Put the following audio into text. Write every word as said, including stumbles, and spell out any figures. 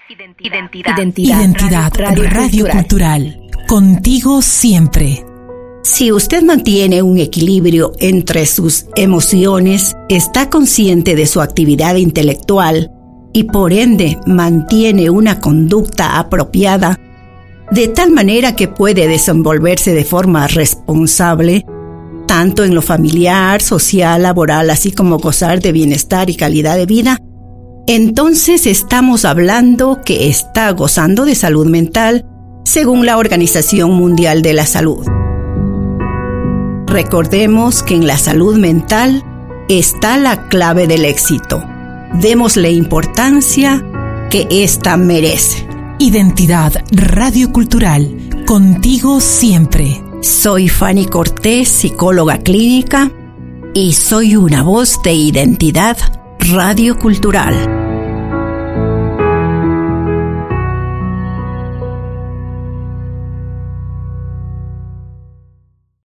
Identidad. Identidad. Identidad. Radio, Radio Cultural. Contigo siempre. Si usted mantiene un equilibrio entre sus emociones, está consciente de su actividad intelectual y por ende mantiene una conducta apropiada, de tal manera que puede desenvolverse de forma responsable, tanto en lo familiar, social, laboral, así como gozar de bienestar y calidad de vida, entonces estamos hablando que está gozando de salud mental según la Organización Mundial de la Salud. Recordemos que en la salud mental está la clave del éxito. Démosle importancia que ésta merece. Identidad Radio Cultural. Contigo siempre. Soy Fanny Cortés, psicóloga clínica, y soy una voz de Identidad Radio Cultural.